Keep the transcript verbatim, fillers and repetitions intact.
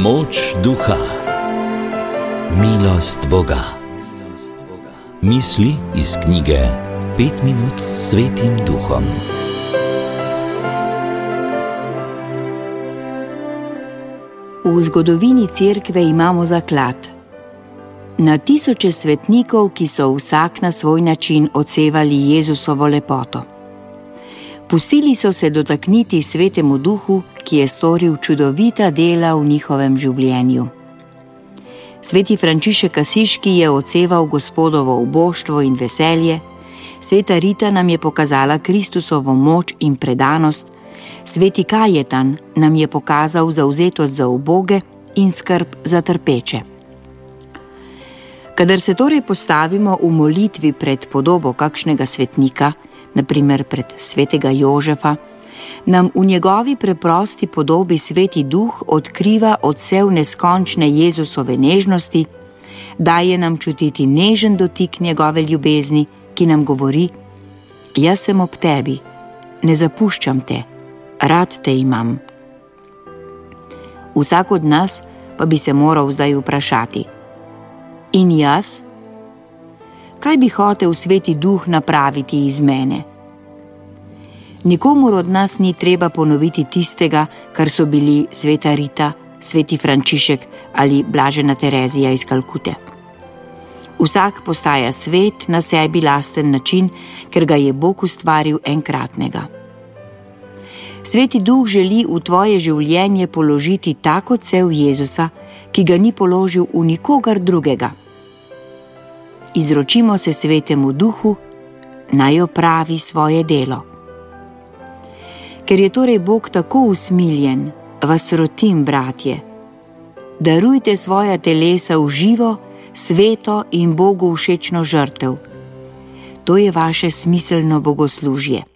Moč duha, milost Boga. Misli iz knjige Pet minut s Svetim Duhom. V zgodovini Cerkve imamo zaklad. Na tisoče svetnikov, ki so vsak na svoj način odsevali Jezusovo lepoto. Pustili so se dotakniti Svetemu Duhu, ki je storil čudovita dela v njihovem življenju. Sveti Frančišek Asiški je odseval Gospodovo uboštvo in veselje, sveta Rita nam je pokazala Kristusovo moč in predanost, sveti Kajetan nam je pokazal zavzetost za uboge in skrb za trpeče. Kadar se torej postavimo v molitvi pred podobo kakšnega svetnika, na primer pred svetega Jožefa, nam v njegovi preprosti podobi Sveti Duh odkriva odsev neskončne Jezusove nežnosti, daje nam čutiti nežen dotik njegove ljubezni, ki nam govori: jaz sem ob tebi, ne zapuščam te, rad te imam. Vsak od nas pa bi se moral zdaj vprašati: in jaz? Kaj bi hotel Sveti Duh napraviti iz mene? Nikomur od nas ni treba ponoviti tistega, kar so bili sveta Rita, sveti Frančišek ali blažena Terezija iz Kalkute. Vsak postaja svet na sebi lasten način, ker ga je Bog ustvaril enkratnega. Sveti Duh želi v tvoje življenje položiti tak odsev Jezusa, ki ga ni položil v nikogar drugega. Izročimo se Svetemu Duhu, naj opravi svoje delo. Ker je torej Bog tako usmiljen, vas rotim, bratje, darujte svoja telesa v živo, sveto in Bogu všečno žrtev. To je vaše smiselno bogoslužje.